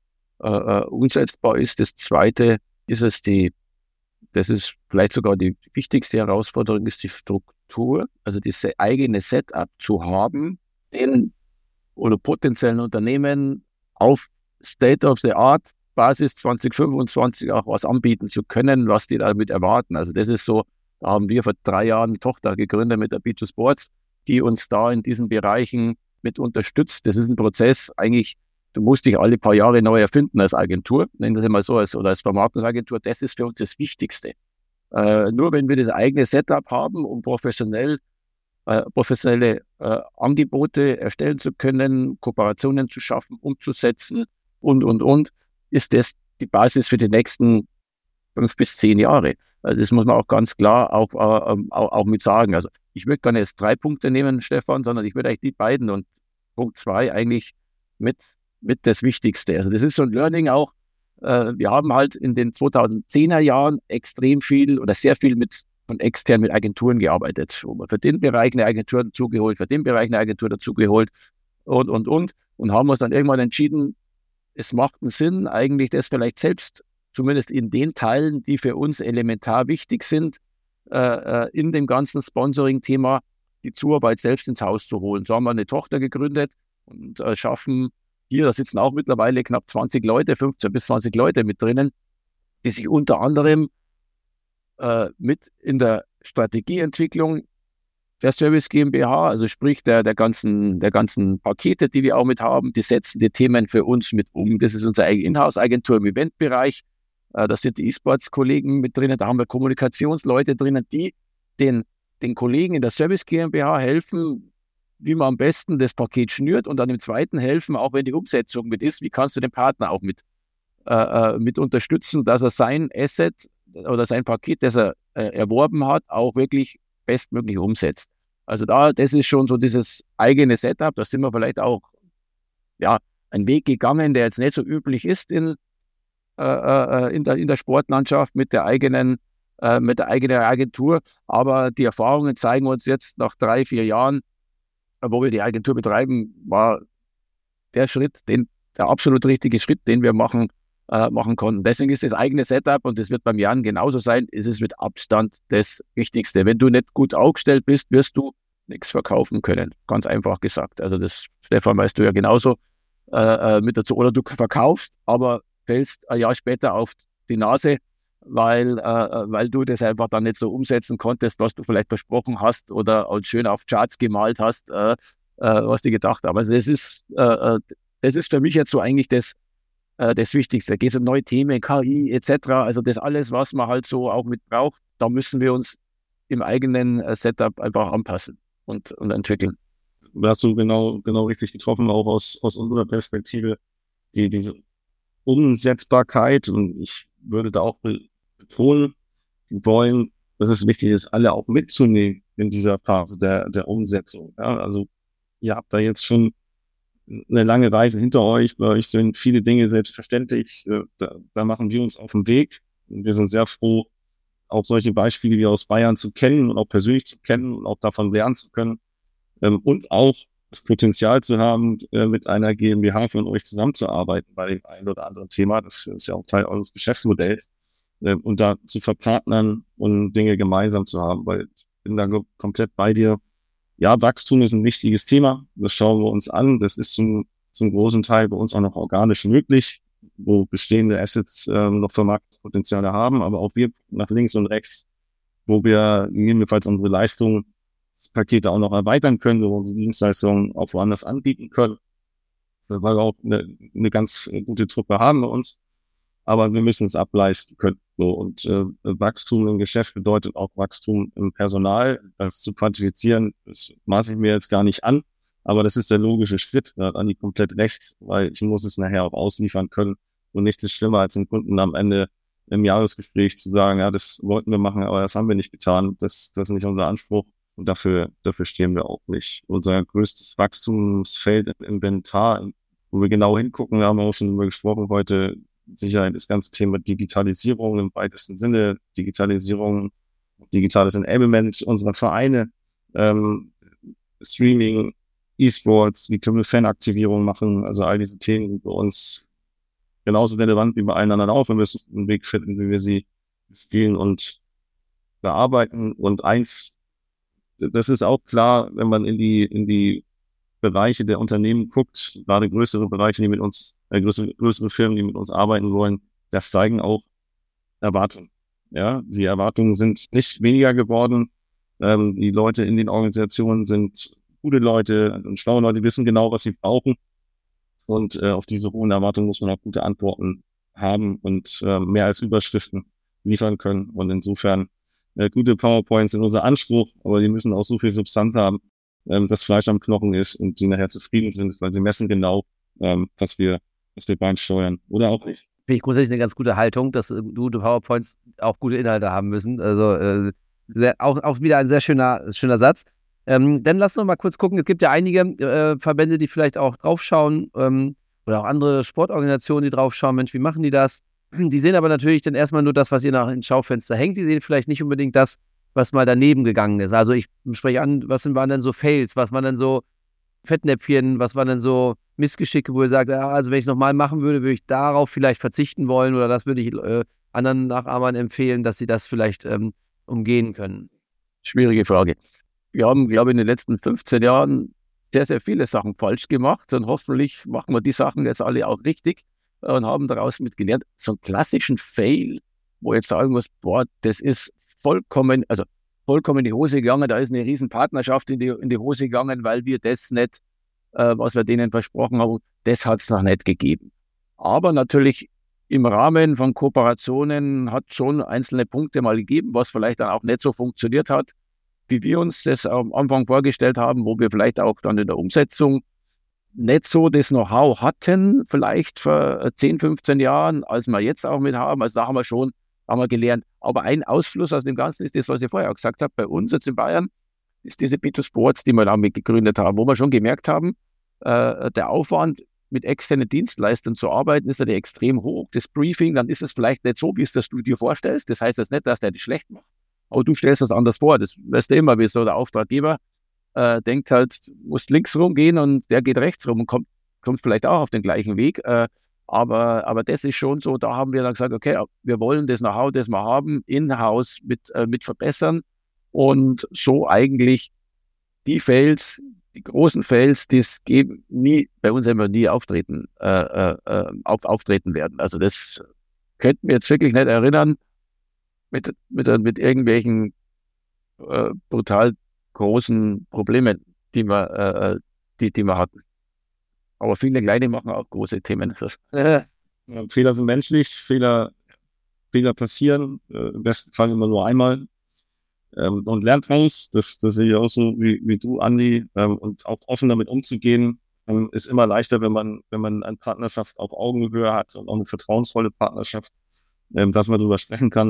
S2: äh, umsetzbar ist. Das Zweite ist es die, das ist vielleicht sogar die wichtigste Herausforderung, ist die Struktur, also das eigene Setup zu haben, den oder potenziellen Unternehmen auf State of the Art Basis zwanzig fünfundzwanzig auch was anbieten zu können, was die damit erwarten. Also das ist so, da haben wir vor drei Jahren eine Tochter gegründet mit der B zwei Sports.
S5: die uns da in diesen Bereichen mit unterstützt. Das ist ein Prozess, eigentlich, du musst dich alle paar Jahre neu erfinden als Agentur, nennen wir es mal so, als, oder als Vermarktungsagentur. Das ist für uns das Wichtigste. Äh, nur wenn wir das eigene Setup haben, um professionell, äh, professionelle äh, Angebote erstellen zu können, Kooperationen zu schaffen, umzusetzen und, und, und, ist das die Basis für die nächsten fünf bis zehn Jahre. Also das muss man auch ganz klar auch, äh, auch, auch mit sagen. Also ich würde gar nicht jetzt drei Punkte nehmen, Stefan, sondern ich würde eigentlich die beiden und Punkt zwei eigentlich mit, mit das Wichtigste. Also das ist so ein Learning auch. Äh, wir haben halt in den zweitausendzehner Jahren extrem viel oder sehr viel mit von extern mit Agenturen gearbeitet. Wo wir für den Bereich eine Agentur dazugeholt, für den Bereich eine Agentur dazugeholt und, und, und. Und haben uns dann irgendwann entschieden, es macht einen Sinn, eigentlich das vielleicht selbst, zumindest in den Teilen, die für uns elementar wichtig sind, äh, in dem ganzen Sponsoring-Thema die Zuarbeit selbst ins Haus zu holen. So haben wir eine Tochter gegründet und äh, schaffen, hier, da sitzen auch mittlerweile knapp zwanzig Leute, fünfzehn bis zwanzig Leute mit drinnen, die sich unter anderem äh, mit in der Strategieentwicklung der Service GmbH, also sprich der, der, ganzen, der ganzen Pakete, die wir auch mit haben, die setzen die Themen für uns mit um. Das ist unsere eigene Inhouse-Agentur im Eventbereich. Äh, da sind die E-Sports-Kollegen mit drinnen, da haben wir Kommunikationsleute drinnen, die den, den Kollegen in der Service GmbH helfen, wie man am besten das Paket schnürt und dann im zweiten helfen, auch wenn die Umsetzung mit ist, wie kannst du den Partner auch mit, äh, mit unterstützen, dass er sein Asset oder sein Paket, das er äh, erworben hat, auch wirklich bestmöglich umsetzt. Also da, das ist schon so dieses eigene Setup, da sind wir vielleicht auch, ja, einen Weg gegangen, der jetzt nicht so üblich ist in, äh, äh, in, der, in der Sportlandschaft mit der eigenen, äh, mit der eigenen Agentur, aber die Erfahrungen zeigen uns jetzt nach drei, vier Jahren, wo wir die Agentur betreiben, war der Schritt, den, der absolut richtige Schritt, den wir machen, äh, machen konnten. Deswegen ist das eigene Setup, und das wird beim Jan genauso sein, ist es mit Abstand das Wichtigste. Wenn du nicht gut aufgestellt bist, wirst du nichts verkaufen können. Ganz einfach gesagt. Also das, Stefan, weißt du ja genauso äh, mit dazu. Oder du verkaufst, aber fällst ein Jahr später auf die Nase, weil, äh, weil du das einfach dann nicht so umsetzen konntest, was du vielleicht versprochen hast oder auch schön auf Charts gemalt hast, äh, äh, was du gedacht hast. Also das ist, äh, das ist für mich jetzt so eigentlich das, äh, das Wichtigste. Da geht es um neue Themen, K I et cetera. Also das alles, was man halt so auch mit braucht, da müssen wir uns im eigenen äh, Setup einfach anpassen und, und entwickeln.
S1: Da hast du genau, genau richtig getroffen, auch aus, aus unserer Perspektive, die, diese Umsetzbarkeit, und ich würde da auch betonen, wir wollen, dass es wichtig ist, alle auch mitzunehmen in dieser Phase der, der Umsetzung. Ja, also ihr habt da jetzt schon eine lange Reise hinter euch, bei euch sind viele Dinge selbstverständlich, da, da machen wir uns auf den Weg, und wir sind sehr froh, auch solche Beispiele wie aus Bayern zu kennen und auch persönlich zu kennen und auch davon lernen zu können, ähm, und auch das Potenzial zu haben, äh, mit einer GmbH von euch zusammenzuarbeiten bei dem einen oder anderen Thema. Das ist ja auch Teil eures Geschäftsmodells, äh, und da zu verpartnern und Dinge gemeinsam zu haben, weil ich bin da komplett bei dir. Ja, Wachstum ist ein wichtiges Thema. Das schauen wir uns an. Das ist zum, zum großen Teil bei uns auch noch organisch möglich, wo bestehende Assets äh, noch Vermarktungspotenziale haben, aber auch wir nach links und rechts, wo wir jedenfalls unsere Leistungspakete auch noch erweitern können, wo wir unsere Dienstleistungen auch woanders anbieten können, weil wir auch eine, eine ganz gute Truppe haben bei uns, aber wir müssen es ableisten können. So, und äh, Wachstum im Geschäft bedeutet auch Wachstum im Personal. Das zu quantifizieren, das maße ich mir jetzt gar nicht an, aber das ist der logische Schritt, da hat Andi komplett recht, weil ich muss es nachher auch ausliefern können, und nichts ist schlimmer, als den Kunden am Ende im Jahresgespräch zu sagen, ja, das wollten wir machen, aber das haben wir nicht getan. Das, das ist nicht unser Anspruch, und dafür, dafür stehen wir auch nicht. Unser größtes Wachstumsfeld im Inventar, wo wir genau hingucken, da haben wir auch schon drüber gesprochen heute, sicher das ganze Thema Digitalisierung im weitesten Sinne, Digitalisierung, digitales Enablement unserer Vereine, ähm, Streaming, E-Sports, wie können wir Fanaktivierung machen, also all diese Themen sind bei uns genauso relevant wie bei allen anderen auch, wenn wir einen Weg finden, wie wir sie spielen und bearbeiten. Und eins, das ist auch klar, wenn man in die in die Bereiche der Unternehmen guckt, gerade größere Bereiche, die mit uns, äh, größere, größere Firmen, die mit uns arbeiten wollen, da steigen auch Erwartungen. Ja, die Erwartungen sind nicht weniger geworden. Ähm, die Leute in den Organisationen sind gute Leute, und schlaue Leute, die wissen genau, was sie brauchen. Und äh, auf diese hohen Erwartungen muss man auch gute Antworten haben und äh, mehr als Überschriften liefern können. Und insofern äh, gute PowerPoints sind unser Anspruch, aber die müssen auch so viel Substanz haben, ähm, dass Fleisch am Knochen ist und die nachher zufrieden sind, weil sie messen genau, ähm, was wir, was wir beisteuern oder auch nicht.
S4: Finde ich grundsätzlich eine ganz gute Haltung, dass äh, gute PowerPoints auch gute Inhalte haben müssen. Also äh, sehr, auch, auch wieder ein sehr schöner, schöner Satz. Ähm, dann lass noch mal kurz gucken. Es gibt ja einige äh, Verbände, die vielleicht auch draufschauen ähm, oder auch andere Sportorganisationen, die draufschauen. Mensch, wie machen die das? Die sehen aber natürlich dann erstmal nur das, was ihr nach ins Schaufenster hängt. Die sehen vielleicht nicht unbedingt das, was mal daneben gegangen ist. Also ich spreche an, was waren denn so Fails? Was waren denn so Fettnäpfchen? Was waren denn so Missgeschicke, wo ihr sagt, ja, also wenn ich es nochmal machen würde, würde ich darauf vielleicht verzichten wollen oder das würde ich äh, anderen Nachahmern empfehlen, dass sie das vielleicht ähm, umgehen können?
S5: Schwierige Frage. Wir haben, glaube ich, in den letzten fünfzehn Jahren sehr, sehr viele Sachen falsch gemacht und hoffentlich machen wir die Sachen jetzt alle auch richtig und haben daraus mitgelernt. So einen klassischen Fail, wo ich jetzt sagen muss, boah, das ist vollkommen, also vollkommen in die Hose gegangen, da ist eine riesen Partnerschaft in die, in die Hose gegangen, weil wir das nicht, äh, was wir denen versprochen haben, das hat es noch nicht gegeben. Aber natürlich im Rahmen von Kooperationen hat schon einzelne Punkte mal gegeben, was vielleicht dann auch nicht so funktioniert hat, wie wir uns das am Anfang vorgestellt haben, wo wir vielleicht auch dann in der Umsetzung nicht so das Know-how hatten, vielleicht vor zehn, fünfzehn Jahren, als wir jetzt auch mit haben. Also da haben wir schon haben wir gelernt. Aber ein Ausfluss aus dem Ganzen ist das, was ich vorher auch gesagt habe. Bei uns jetzt in Bayern ist diese B zwei Sports, die wir damit gegründet haben, wo wir schon gemerkt haben, äh, der Aufwand, mit externen Dienstleistern zu arbeiten, ist ja extrem hoch. Das Briefing, dann ist es vielleicht nicht so, wie es das du dir vorstellst. Das heißt jetzt nicht, dass der das schlecht macht. Aber du stellst das anders vor. Das weißt du immer, wie so der Auftraggeber äh, denkt halt, musst links rumgehen und der geht rechts rum und kommt, kommt vielleicht auch auf den gleichen Weg. Äh, aber, aber das ist schon so, da haben wir dann gesagt, okay, wir wollen das Know-how, das wir haben, in-house mit, äh, mit verbessern und so eigentlich die Fails, die großen Fails, die es geben, nie, bei uns immer nie auftreten, äh, äh, auf, auftreten werden. Also das könnten wir jetzt wirklich nicht erinnern, mit, mit, mit irgendwelchen äh, brutal großen Problemen, die wir, äh, die, die wir hatten. Aber viele kleine machen auch große Themen.
S1: Ja, Fehler sind menschlich, Fehler, Fehler passieren, äh, im besten Fall immer nur einmal. Ähm, und lernt raus, das, das sehe ich auch so wie, wie du, Andi, ähm, und auch offen damit umzugehen, ähm, ist immer leichter, wenn man, wenn man eine Partnerschaft auf Augenhöhe hat und auch eine vertrauensvolle Partnerschaft, ähm, dass man darüber sprechen kann.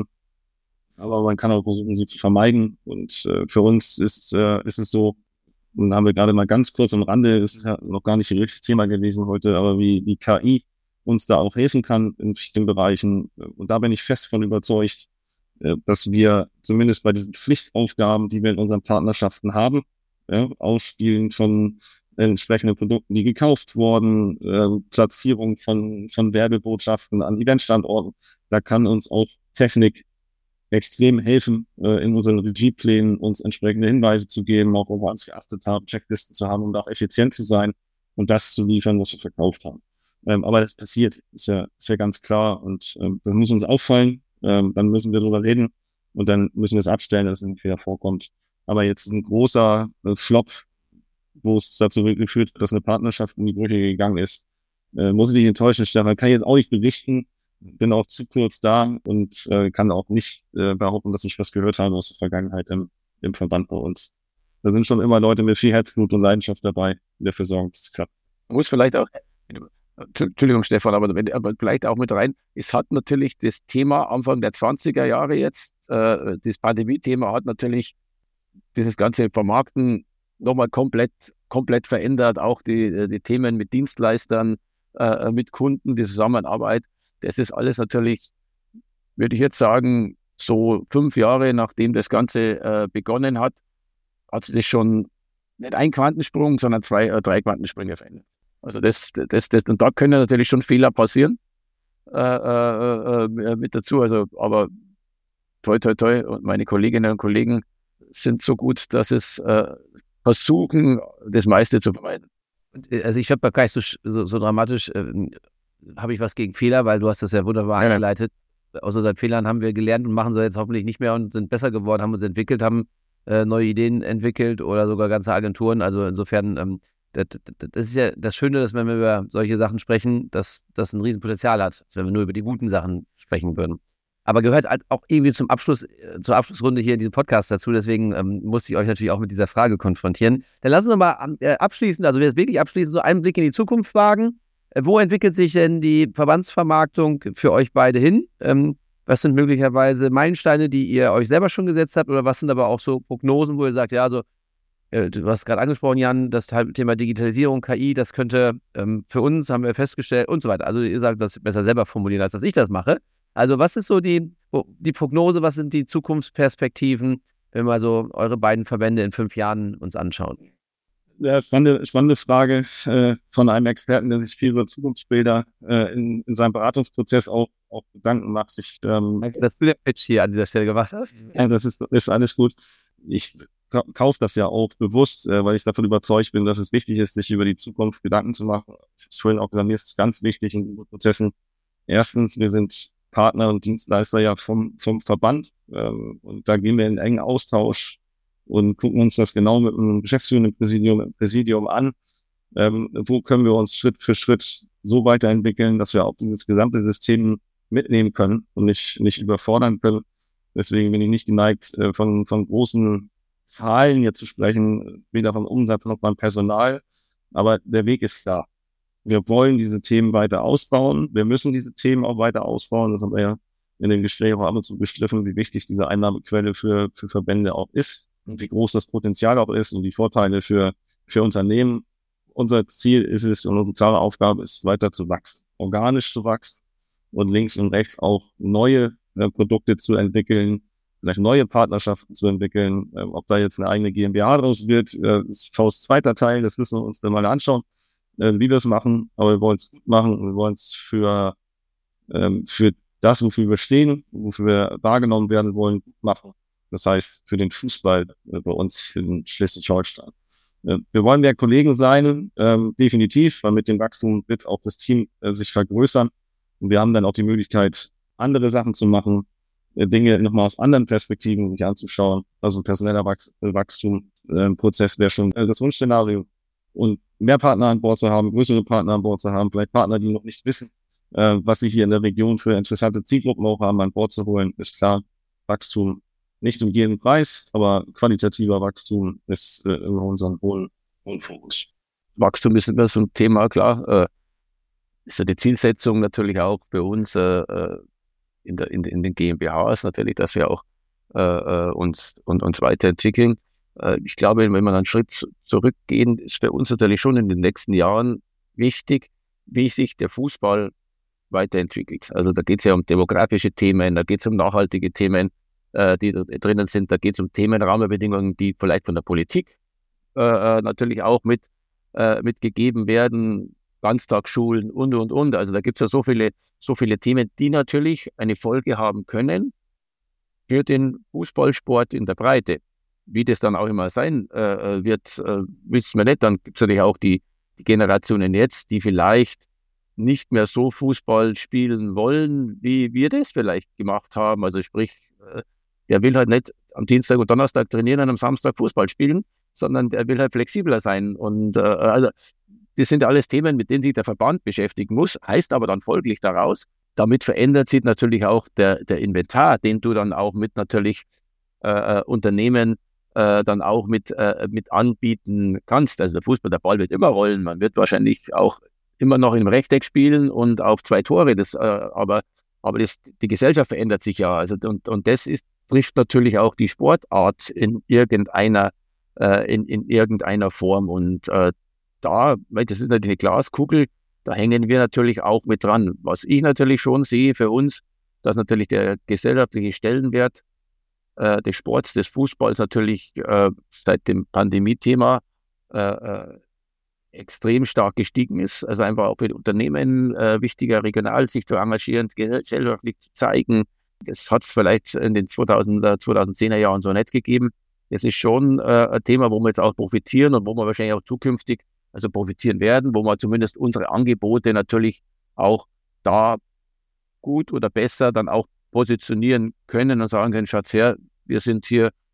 S1: Aber man kann auch versuchen, sie zu vermeiden. Und äh, für uns ist, äh, ist es so, und haben wir gerade mal ganz kurz am Rande, es ist ja noch gar nicht ein richtiges Thema gewesen heute, aber wie die K I uns da auch helfen kann in vielen Bereichen. Und da bin ich fest von überzeugt, dass wir zumindest bei diesen Pflichtaufgaben, die wir in unseren Partnerschaften haben, ja, Ausspielen von entsprechenden Produkten, die gekauft wurden, äh, Platzierung von, von Werbebotschaften an Eventstandorten, da kann uns auch Technik extrem helfen, äh, in unseren Regieplänen uns entsprechende Hinweise zu geben, auch wo wir uns geachtet haben, Checklisten zu haben, um da auch effizient zu sein und das zu liefern, was wir verkauft haben. Ähm, aber das passiert, ist ja, ist ja ganz klar und ähm, das muss uns auffallen, ähm, dann müssen wir darüber reden und dann müssen wir es abstellen, dass es nicht wieder vorkommt. Aber jetzt ein großer äh, Flop, wo es dazu geführt hat, dass eine Partnerschaft in die Brüche gegangen ist, äh, muss ich dich enttäuschen, Stefan, kann ich jetzt auch nicht berichten, bin auch zu kurz da und äh, kann auch nicht äh, behaupten, dass ich was gehört habe aus der Vergangenheit im, im Verband bei uns. Da sind schon immer Leute mit viel Herzblut und Leidenschaft dabei, die dafür sorgen, dass es klappt.
S5: Man muss vielleicht auch, Entschuldigung Stefan, aber, aber vielleicht auch mit rein, es hat natürlich das Thema Anfang der zwanziger Jahre jetzt, äh, das Pandemie-Thema hat natürlich dieses ganze Vermarkten nochmal komplett, komplett verändert, auch die, die Themen mit Dienstleistern, äh, mit Kunden, die Zusammenarbeit. Das ist alles natürlich, würde ich jetzt sagen, so fünf Jahre nachdem das Ganze äh, begonnen hat, hat sich das schon nicht ein Quantensprung, sondern zwei, äh, drei Quantensprünge verändert. Also das, das, das, und da können natürlich schon Fehler passieren äh, äh, äh, mit dazu. Also, aber toi, toi, toi, und meine Kolleginnen und Kollegen sind so gut, dass es äh, versuchen, das meiste zu vermeiden.
S4: Also ich habe gar nicht so, so, so dramatisch, äh, habe ich was gegen Fehler, weil du hast das ja wunderbar ja. eingeleitet. Aus unseren Fehlern haben wir gelernt und machen sie jetzt hoffentlich nicht mehr und sind besser geworden, haben uns entwickelt, haben äh, neue Ideen entwickelt oder sogar ganze Agenturen. Also insofern, ähm, das, das ist ja das Schöne, dass wenn wir über solche Sachen sprechen, dass das ein Riesenpotenzial hat, als wenn wir nur über die guten Sachen sprechen würden. Aber gehört halt auch irgendwie zum Abschluss, äh, zur Abschlussrunde hier in diesem Podcast dazu. Deswegen ähm, musste ich euch natürlich auch mit dieser Frage konfrontieren. Dann lassen wir mal äh, abschließend, also wir jetzt wirklich abschließend so einen Blick in die Zukunft wagen. Äh, wo entwickelt sich denn die Verbandsvermarktung für euch beide hin? Ähm, Was sind möglicherweise Meilensteine, die ihr euch selber schon gesetzt habt? Oder was sind aber auch so Prognosen, wo ihr sagt, ja, also, äh, du hast gerade angesprochen, Jan, das Thema Digitalisierung, K I, das könnte ähm, für uns, haben wir festgestellt und so weiter. Also ihr sagt das besser selber formulieren, als dass ich das mache. Also was ist so die, die Prognose, was sind die Zukunftsperspektiven, wenn wir so eure beiden Verbände in fünf Jahren uns anschauen?
S1: Ja, spannende, spannende Frage äh, von einem Experten, der sich viel über Zukunftsbilder äh, in, in seinem Beratungsprozess auch, auch Gedanken macht. Ich, ähm,
S4: Danke, dass du den Pitch hier an dieser Stelle gemacht hast.
S1: Ja, das ist, ist alles gut. Ich ka- kaufe das ja auch bewusst, äh, weil ich davon überzeugt bin, dass es wichtig ist, sich über die Zukunft Gedanken zu machen. Ich habe es vorhin auch gesagt, mir ist es ganz wichtig in diesen Prozessen. Erstens, wir sind Partner und Dienstleister ja vom, vom Verband ähm, und da gehen wir in engen Austausch und gucken uns das genau mit einem geschäftsführenden Präsidium, mit dem Präsidium an. Ähm, wo können wir uns Schritt für Schritt so weiterentwickeln, dass wir auch dieses gesamte System mitnehmen können und nicht, nicht überfordern können. Deswegen bin ich nicht geneigt, äh, von, von großen Zahlen hier zu sprechen, weder vom Umsatz noch beim Personal. Aber der Weg ist klar. Wir wollen diese Themen weiter ausbauen. Wir müssen diese Themen auch weiter ausbauen. Das haben wir ja in den Gesprächen auch ab und zu beschrieben, wie wichtig diese Einnahmequelle für, für Verbände auch ist und wie groß das Potenzial auch ist und die Vorteile für, für Unternehmen. Unser Ziel ist es und unsere klare Aufgabe ist, weiter zu wachsen, organisch zu wachsen und links und rechts auch neue äh, Produkte zu entwickeln, vielleicht neue Partnerschaften zu entwickeln. Ähm, ob da jetzt eine eigene GmbH draus wird, äh, ist Faust zweiter Teil, das müssen wir uns dann mal anschauen, äh, wie wir es machen. Aber wir wollen es gut machen und wir wollen es für, ähm, für das, wofür wir stehen, wofür wir wahrgenommen werden wollen, gut machen. Das heißt, für den Fußball äh, bei uns in Schleswig-Holstein. Äh, wir wollen mehr Kollegen sein, ähm, definitiv, weil mit dem Wachstum wird auch das Team äh, sich vergrößern. Und wir haben dann auch die Möglichkeit, andere Sachen zu machen, äh, Dinge nochmal aus anderen Perspektiven sich anzuschauen. Also personeller Wachs- äh, Wachstum, äh, Prozess wäre schon äh, das Wunschszenario. Und mehr Partner an Bord zu haben, größere Partner an Bord zu haben, vielleicht Partner, die noch nicht wissen, äh, was sie hier in der Region für interessante Zielgruppen auch haben, an Bord zu holen, ist klar. Wachstum nicht um jeden Preis, aber qualitativer Wachstum ist äh, immer unser hohen, hohen Fokus.
S5: Wachstum ist immer so ein Thema, klar. Äh, ist ja die Zielsetzung natürlich auch für uns äh, in, der, in, in den GmbHs natürlich, dass wir auch äh, uns, und, uns weiterentwickeln. Äh, ich glaube, wenn wir einen Schritt zurückgehen, ist für uns natürlich schon in den nächsten Jahren wichtig, wie sich der Fußball weiterentwickelt. Also da geht es ja um demografische Themen, da geht es um nachhaltige Themen, äh, die da drinnen sind, da geht es um Themen, Rahmenbedingungen, die vielleicht von der Politik äh, natürlich auch mit, äh, mitgegeben werden, Ganztagsschulen und, und, und. Also da gibt es ja so viele, so viele Themen, die natürlich eine Folge haben können für den Fußballsport in der Breite. Wie das dann auch immer sein äh, wird, äh, wissen wir nicht. Dann gibt es natürlich auch die, die Generationen jetzt, die vielleicht nicht mehr so Fußball spielen wollen, wie wir das vielleicht gemacht haben. Also sprich, äh, der will halt nicht am Dienstag und Donnerstag trainieren und am Samstag Fußball spielen, sondern der will halt flexibler sein. Und äh, also das sind alles Themen, mit denen sich der Verband beschäftigen muss, heißt aber dann folglich daraus, damit verändert sich natürlich auch der, der Inventar, den du dann auch mit natürlich äh, Unternehmen äh, dann auch mit, äh, mit anbieten kannst. Also der Fußball, der Ball wird immer rollen, man wird wahrscheinlich auch immer noch im Rechteck spielen und auf zwei Tore, das, äh, aber, aber das, die Gesellschaft verändert sich ja. Also, und, und das ist, trifft natürlich auch die Sportart in irgendeiner, äh, in, in irgendeiner Form. Und äh, da, weil das ist natürlich eine Glaskugel, da hängen wir natürlich auch mit dran. Was ich natürlich schon sehe für uns, dass natürlich der gesellschaftliche Stellenwert äh, des Sports, des Fußballs natürlich äh, seit dem Pandemie-Thema äh, äh, extrem stark gestiegen ist. Also einfach auch für die Unternehmen äh, wichtiger, regional sich zu engagieren, gesellschaftlich zu zeigen. Das hat es vielleicht in den zweitausender, zweitausendzehner Jahren so nicht gegeben. Das ist schon äh, ein Thema, wo wir jetzt auch profitieren und wo wir wahrscheinlich auch zukünftig also profitieren werden, wo wir zumindest unsere Angebote natürlich auch da gut oder besser dann auch positionieren können und sagen können, schaut her, wir sind hier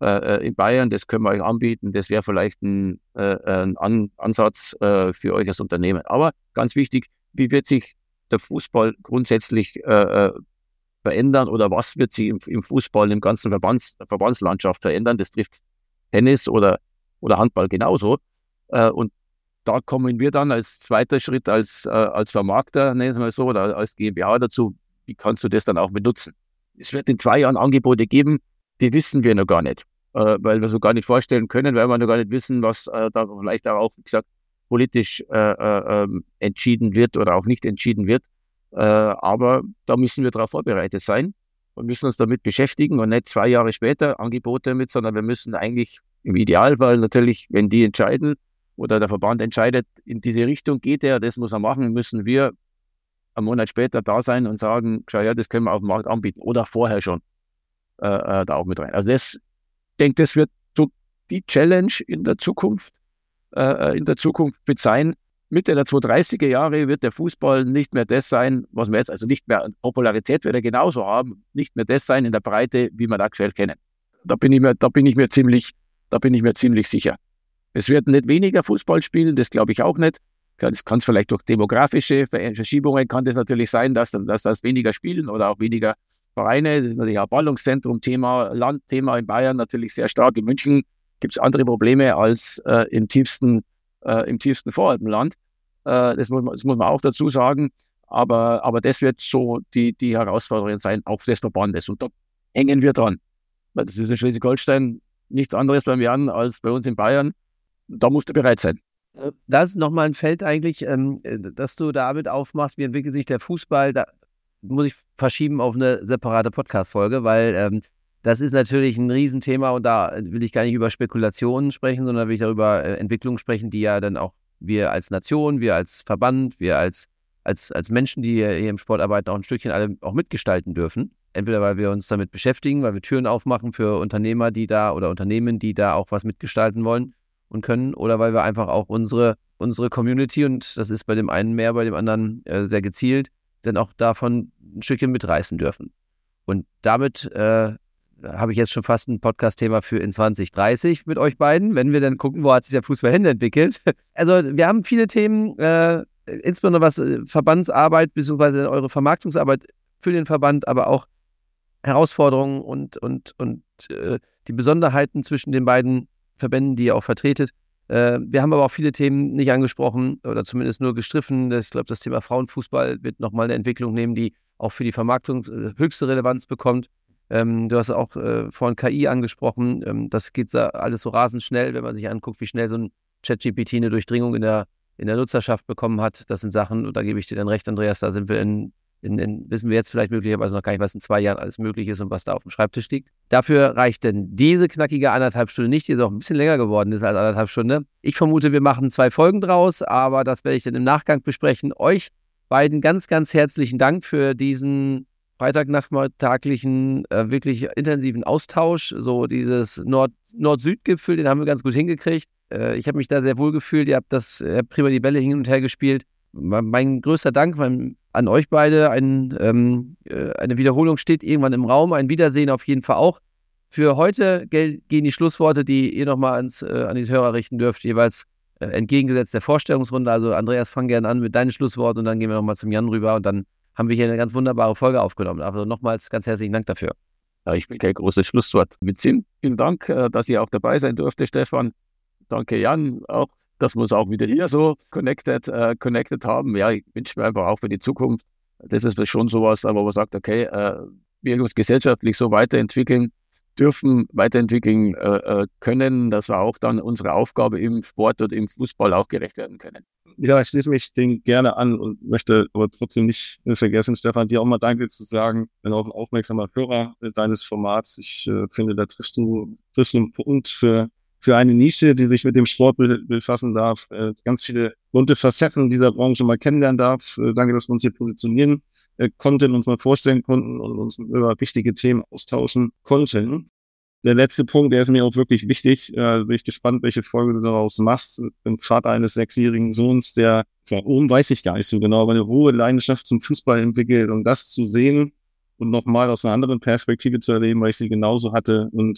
S5: äh, in Bayern, das können wir euch anbieten, das wäre vielleicht ein, äh, ein An- Ansatz äh, für euch als Unternehmen. Aber ganz wichtig, wie wird sich der Fußball grundsätzlich äh, verändern oder was wird sich im, im Fußball, im ganzen Verbands, Verbandslandschaft verändern? Das trifft Tennis oder, oder Handball genauso. Äh, und da kommen wir dann als zweiter Schritt, als, äh, als Vermarkter, nennen wir mal so, oder als GmbH dazu, wie kannst du das dann auch benutzen? Es wird in zwei Jahren Angebote geben, die wissen wir noch gar nicht, äh, weil wir so gar nicht vorstellen können, weil wir noch gar nicht wissen, was äh, da vielleicht auch, wie gesagt, politisch äh, äh, entschieden wird oder auch nicht entschieden wird. Äh, aber da müssen wir darauf vorbereitet sein und müssen uns damit beschäftigen und nicht zwei Jahre später Angebote mit, sondern wir müssen eigentlich im Idealfall natürlich, wenn die entscheiden oder der Verband entscheidet, in diese Richtung geht er, das muss er machen, müssen wir einen Monat später da sein und sagen, schau her, das können wir auf dem Markt anbieten oder vorher schon äh, äh, da auch mit rein. Also das, ich denke, das wird so die Challenge in der Zukunft, äh, in der Zukunft mit sein. Mitte der zweihundertdreißiger Jahre wird der Fußball nicht mehr das sein, was wir jetzt, also nicht mehr, Popularität wird er genauso haben, nicht mehr das sein in der Breite, wie wir aktuell kennen. Da bin ich mir, da bin ich mir ziemlich, da bin ich mir ziemlich sicher. Es wird nicht weniger Fußball spielen, das glaube ich auch nicht. Das kann es vielleicht durch demografische Verschiebungen, kann das natürlich sein, dass, dass das weniger spielen oder auch weniger Vereine. Das ist natürlich auch Ballungszentrum, Thema, Landthema in Bayern natürlich sehr stark. In München gibt es andere Probleme als äh, im tiefsten Äh, im tiefsten Voralpenland. Äh, das, muss man, das muss man auch dazu sagen. Aber, aber das wird so die, die Herausforderung sein, auch des Verbandes. Und da hängen wir dran. Weil das ist in Schleswig-Holstein nichts anderes beim Jan als bei uns in Bayern. Da musst du bereit sein.
S4: Das ist nochmal ein Feld eigentlich, ähm, dass du damit aufmachst, wie entwickelt sich der Fußball. Da muss ich verschieben auf eine separate Podcast-Folge, weil ähm, das ist natürlich ein Riesenthema und da will ich gar nicht über Spekulationen sprechen, sondern will ich darüber äh, Entwicklungen sprechen, die ja dann auch wir als Nation, wir als Verband, wir als, als, als Menschen, die hier im Sport arbeiten, auch ein Stückchen alle auch mitgestalten dürfen. Entweder weil wir uns damit beschäftigen, weil wir Türen aufmachen für Unternehmer, die da oder Unternehmen, die da auch was mitgestalten wollen und können, oder weil wir einfach auch unsere, unsere Community, und das ist bei dem einen mehr, bei dem anderen äh, sehr gezielt, dann auch davon ein Stückchen mitreißen dürfen. Und damit äh, habe ich jetzt schon fast ein Podcast-Thema für in zwanzig dreißig mit euch beiden, wenn wir dann gucken, wo hat sich der Fußball hin entwickelt. Also wir haben viele Themen, äh, insbesondere was Verbandsarbeit bzw. eure Vermarktungsarbeit für den Verband, aber auch Herausforderungen und, und, und äh, die Besonderheiten zwischen den beiden Verbänden, die ihr auch vertretet. Äh, wir haben aber auch viele Themen nicht angesprochen oder zumindest nur gestriffen. Das, ich glaube, das Thema Frauenfußball wird nochmal eine Entwicklung nehmen, die auch für die Vermarktung äh, höchste Relevanz bekommt. Ähm, du hast auch äh, vorhin K I angesprochen. Ähm, das geht so, alles so rasend schnell, wenn man sich anguckt, wie schnell so ein ChatGPT eine Durchdringung in der, in der Nutzerschaft bekommen hat. Das sind Sachen, und da gebe ich dir dann recht, Andreas, da sind wir in, in, in, wissen wir jetzt vielleicht möglicherweise noch gar nicht, was in zwei Jahren alles möglich ist und was da auf dem Schreibtisch liegt. Dafür reicht denn diese knackige anderthalb Stunde nicht, die ist auch ein bisschen länger geworden ist als anderthalb Stunde. Ich vermute, wir machen zwei Folgen draus, aber das werde ich dann im Nachgang besprechen. Euch beiden ganz, ganz herzlichen Dank für diesen freitagnachmittaglichen, äh, wirklich intensiven Austausch. So dieses Nord- Nord-Süd-Gipfel, den haben wir ganz gut hingekriegt. Äh, ich habe mich da sehr wohl gefühlt. Ihr habt das äh, prima die Bälle hin und her gespielt. Mein, mein größter Dank mein, an euch beide. Ein, ähm, äh, eine Wiederholung steht irgendwann im Raum. Ein Wiedersehen auf jeden Fall auch. Für heute gel- gehen die Schlussworte, die ihr nochmal ans, äh, an die Hörer richten dürft, jeweils äh, entgegengesetzt der Vorstellungsrunde. Also Andreas, fang gerne an mit deinen Schlussworten und dann gehen wir nochmal zum Jan rüber und dann haben wir hier eine ganz wunderbare Folge aufgenommen. Also nochmals ganz herzlichen Dank dafür.
S5: Ja, ich will kein großes Schlusswort mitziehen. Vielen Dank, dass ihr auch dabei sein durfte, Stefan. Danke, Jan, auch, dass wir uns auch wieder hier so connected, äh, connected haben. Ja, ich wünsche mir einfach auch für die Zukunft, das ist schon sowas, aber man sagt, okay, äh, wir uns gesellschaftlich so weiterentwickeln dürfen, weiterentwickeln äh, können, dass wir auch dann unserer Aufgabe im Sport und im Fußball auch gerecht werden können.
S1: Ja, ich schließe mich dem gerne an und möchte aber trotzdem nicht vergessen, Stefan, dir auch mal Danke zu sagen. Ich bin auch ein aufmerksamer Hörer deines Formats. Ich äh, finde, da triffst du, triffst du einen Punkt für, für eine Nische, die sich mit dem Sport be- befassen darf, äh, ganz viele bunte Facetten dieser Branche mal kennenlernen darf. Äh, danke, dass wir uns hier positionieren äh, konnten, uns mal vorstellen konnten und uns über wichtige Themen austauschen konnten. Der letzte Punkt, der ist mir auch wirklich wichtig. Äh, bin ich gespannt, welche Folge du daraus machst. Ich bin Vater eines sechsjährigen Sohns, der, warum weiß ich gar nicht so genau, aber eine hohe Leidenschaft zum Fußball entwickelt. Und das zu sehen und nochmal aus einer anderen Perspektive zu erleben, weil ich sie genauso hatte. Und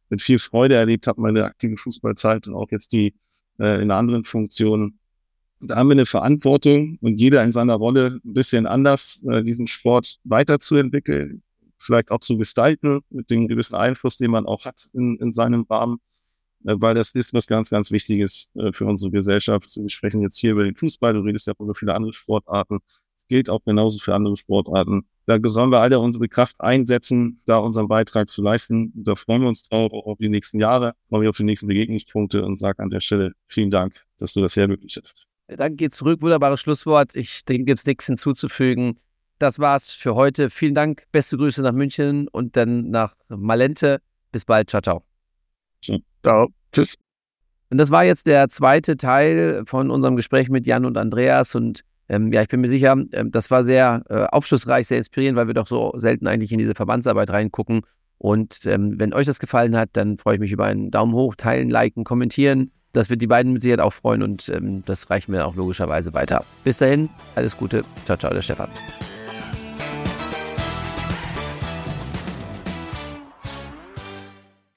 S1: mit viel Freude erlebt habe, meine aktive Fußballzeit und auch jetzt die äh, in anderen Funktionen. Da haben wir eine Verantwortung und jeder in seiner Rolle ein bisschen anders, äh, diesen Sport weiterzuentwickeln, vielleicht auch zu gestalten mit dem gewissen Einfluss, den man auch hat in, in seinem Rahmen, äh, weil das ist was ganz, ganz Wichtiges äh, für unsere Gesellschaft. Wir sprechen jetzt hier über den Fußball, du redest ja über viele andere Sportarten, das gilt auch genauso für andere Sportarten. Da sollen wir alle unsere Kraft einsetzen, da unseren Beitrag zu leisten. Und da freuen wir uns drauf, auch auf die nächsten Jahre, freuen wir auf die nächsten Begegnungspunkte und sage an der Stelle vielen Dank, dass du das hermöglicht hast.
S4: Danke, geht zurück. Wunderbares Schlusswort. Ich denke, gibt es nichts hinzuzufügen. Das war's für heute. Vielen Dank. Beste Grüße nach München und dann nach Malente. Bis bald. Ciao, ciao.
S5: Ciao. Tschüss.
S4: Und das war jetzt der zweite Teil von unserem Gespräch mit Jan und Andreas. Und ähm, ja, ich bin mir sicher, ähm, das war sehr äh, aufschlussreich, sehr inspirierend, weil wir doch so selten eigentlich in diese Verbandsarbeit reingucken. Und ähm, wenn euch das gefallen hat, dann freue ich mich über einen Daumen hoch, teilen, liken, kommentieren. Das wird die beiden mit Sicherheit auch freuen und ähm, das reicht mir auch logischerweise weiter. Bis dahin, alles Gute. Ciao, ciao, der Stefan.